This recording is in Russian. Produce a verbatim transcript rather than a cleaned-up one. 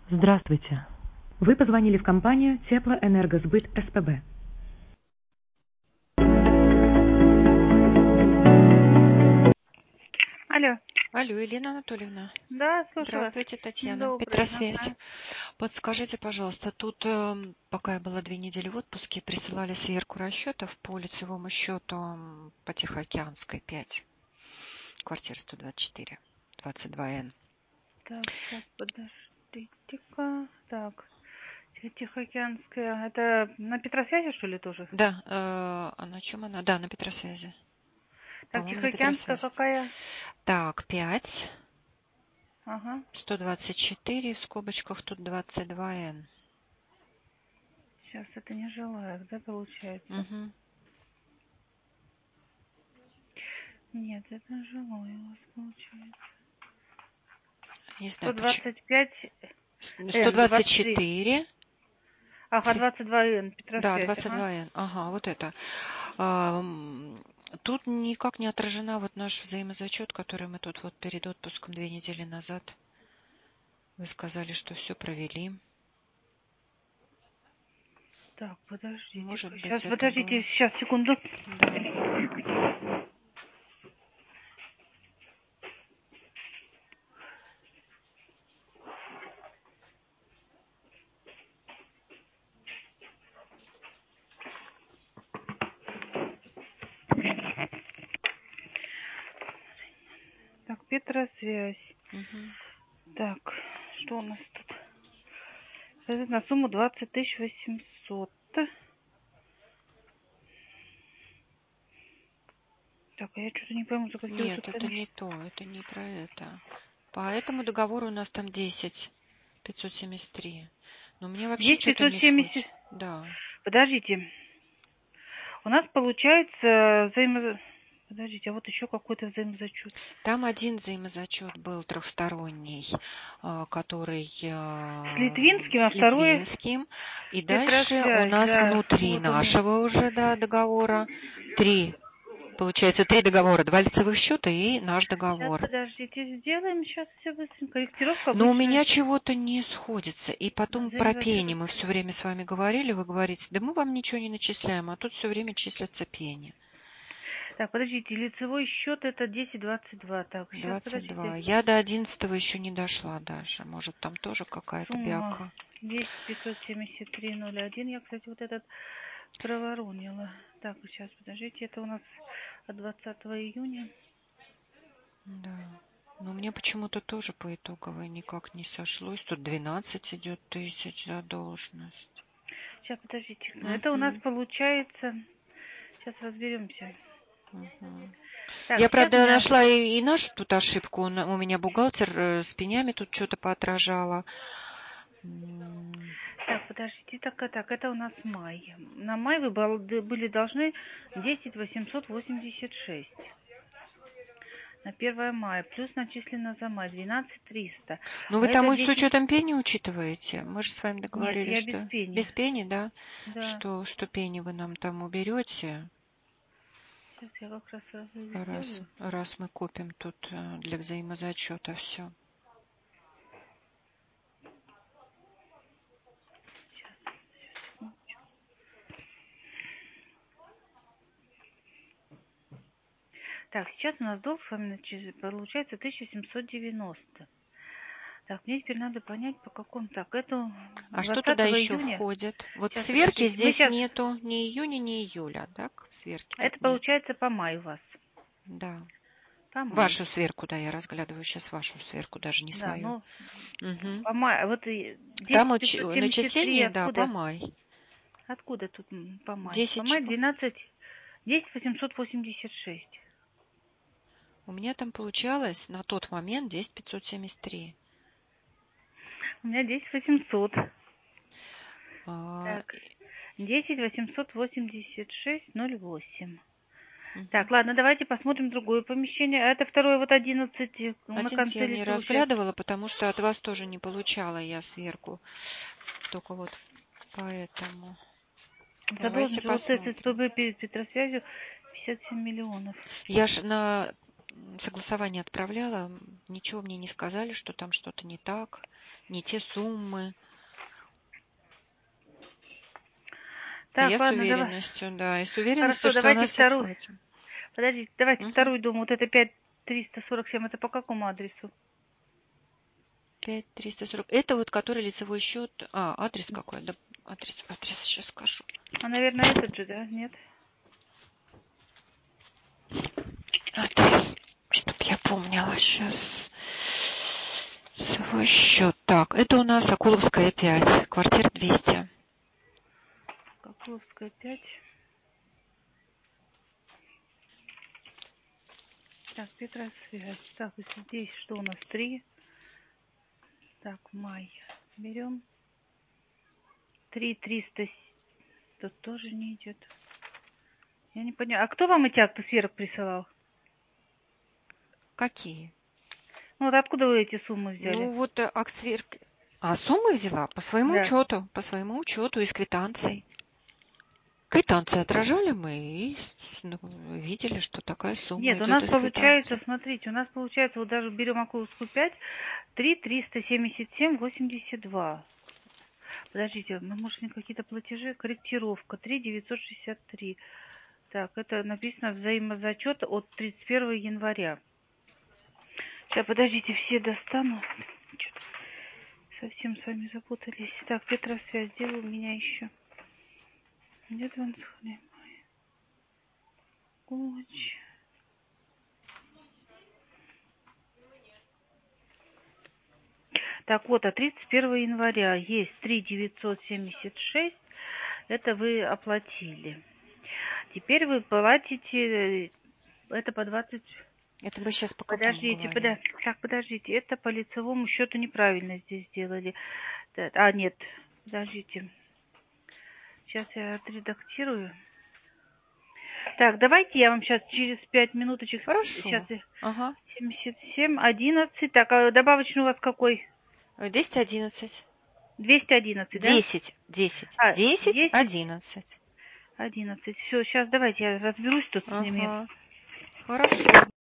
Здравствуйте. Вы позвонили в компанию Теплоэнергосбыт СПБ. Алло. Алло, Елена Анатольевна. Да, слушаю вас. Здравствуйте, Татьяна. Доброе. Петросвязь. Ага. Подскажите, пожалуйста, тут, э, пока я была две недели в отпуске, присылали сверку расчетов по лицевому счету м, по Тихоокеанской пять, квартира сто двадцать четыре, двадцать два эн. Так, сейчас, подождите-ка. Так, Тихоокеанская. Это на Петросвязи, что ли, тоже? Да, э, а на чем она? Да, на Петросвязи. Так, По-моему, на Тихоокеанская Петросвязи. какая? Так, пять, Ага. сто двадцать четыре, в скобочках тут двадцать два эн. Сейчас, это не жилая, да, получается? Угу. Нет, это жилой у вас получается. Не знаю, почему. сто двадцать пять сто эн, двадцать двадцать три. четыре. Ага, двадцать два эн, Да, Петросвязь, двадцать ага. два эн. Ага, вот это. А, м, Тут никак не отражена вот наш взаимозачет, который мы тут вот перед отпуском две недели назад. Вы сказали, что все провели. Так, подождите. Может Сейчас, быть, это подождите, было. сейчас, секунду. Да. Так, Петросвязь. Мгм. Так, что у нас тут? Это на сумму двадцать тысяч восемьсот. Так, а я что-то не пойму, за какие Нет, тут это комиссии. не то, это не про это. По этому договору у нас там десять пятьсот семьдесят три. Но мне вообще Здесь что-то пятьсот не семьдесят. сходит. Да. Подождите. У нас получается взаимо... Подождите, а вот еще какой-то взаимозачет. Там один взаимозачет был трехсторонний, а, который С а, Литвинским, а с второй Литвинским. И дальше у Петросвязь, нас да. внутри Вот он. нашего уже да, договора три, получается, три договора, два лицевых счета и наш Сейчас, договор. подождите, сделаем сейчас все быстренько. Корректировка Но у обычная. меня чего-то не сходится. И потом про пени Взаимозачет. мы все время с вами говорили, вы говорите, да мы вам ничего не начисляем, а тут все время числятся пени. Так, подождите, лицевой счет это десять двадцать два. Так, сейчас, двадцать два. подождите. Я до одиннадцатого еще не дошла даже. Может, там тоже какая-то Сумма бяка. десять пятьсот семьдесят три ноль один. Я, кстати, вот этот проворонила. Так, сейчас, подождите, это у нас от двадцатого июня. Да. Но мне почему-то тоже по итоговой никак не сошлось. Тут двенадцать идет тысяч задолженность. Сейчас, подождите. Это у нас Угу, получается... Сейчас разберемся. угу. Так, Я, сейчас у правда, меня... нашла и, и нашу тут ошибку. У на- у меня бухгалтер э, с пенями тут что-то поотражала. М, Так, подождите, так, а так, это у нас май. На май вы был- были должны десять восемьсот восемьдесят шесть. На первое мая. Плюс начислено за май двенадцать триста. Ну, А вы там это и с десять... учетом пени учитываете? Мы же с вами Нет, договорились, я без что пени. без пени, да? Да. Что, что пени вы нам там уберете, Сейчас я как раз сразу раз, сделаю. раз мы купим тут э, для взаимозачета все. Так, сейчас у нас долг с вами начи- получается тысяча семьсот девяносто. Так, мне теперь надо понять, по какому... Так, это А что туда двадцатого еще июня. входит? Вот в Сейчас, сверке подождите. Мы здесь сейчас... нету ни июня, ни июля, так? В сверке тут Это нет. получается по маю у вас. Да. По маю. Вашу сверку, да, я разглядываю сейчас вашу сверку, даже не Да, свою. ну, Угу. по маю. Вот и Там десять уч- пятьсот семьдесят три начисление, да, по откуда? май. Откуда тут м, по май? По Десять май чего? двенадцать... десять восемьсот восемьдесят шесть. У меня там получалось на тот момент десять пятьсот семьдесят три. У меня десять восемьсот. А, Так, десять восемьсот восемьдесят шесть ноль восемь. Так, мгм. ладно, давайте посмотрим другое помещение. А это второе вот одиннадцать э, на одиннадцать конце я не лицевого счета. разглядывала, потому что от вас тоже не получала я сверку. Только вот поэтому. Давайте Задолженность вот с посмотрим. СПБ перед Петросвязью пятьдесят семь миллионов. Я ж на согласование отправляла, ничего мне не сказали, что там что-то не так. не те суммы. Так, Я с ладно, давай. уверенностью, да, и с уверенностью, Хорошо, что давайте она все вторую. схватит. Подождите, давайте Угу. вторую дом. Вот это пять триста сорок семь. Это по какому адресу? пять триста сорок. Это вот который лицевой счет. А, адрес какой? Да, адрес, адрес сейчас скажу. А, наверное, этот же, да? Нет? Адрес, чтоб я помнила сейчас. Свой счет. Так, это у нас Акуловская пять, квартира двести. Акуловская пять. Так, Петросвязь. Так, здесь что у нас? три. Так, май. Берем. три триста. Тут тоже не идет. Я не поняла. А кто вам эти акты сверок присылал? Какие? Ну вот откуда вы эти суммы взяли? Ну вот э, аксверк. А суммы взяла по своему Да. учету, по своему учету из квитанций. Квитанции отражали мы и с- ну, видели, что такая сумма Нет, у идет нас из получается, квитанции. смотрите, у нас получается, вот даже берем Акуловскую пять, три триста семьдесят семь восемьдесят два. Подождите, ну, может, не какие-то платежи? Корректировка, три девятьсот шестьдесят три. Так, это написано взаимозачет от тридцать первого января. Сейчас, подождите, все достану. Что-то совсем с вами запутались. Так, Петросвязь, делаю у меня еще. Где-то он сходит. Коч. Так вот, а тридцать первого января есть три девятьсот семьдесят шесть. Это вы оплатили. Теперь вы платите, это по двадцать. Это вы сейчас по какому Подождите, говорим? подождите, так, подождите, это по лицевому счету неправильно здесь сделали. Да, а, нет, подождите. Сейчас я отредактирую. Так, давайте я вам сейчас через пять минуточек. Сейчас Хорошо. я Ага. семьдесят семь одиннадцать. Так, а добавочный у вас какой? двести одиннадцать. двести одиннадцать, да? десять. десять. А, десять, десять одиннадцать. одиннадцать. Все, сейчас давайте я разберусь тут с ними. Ага. Хорошо.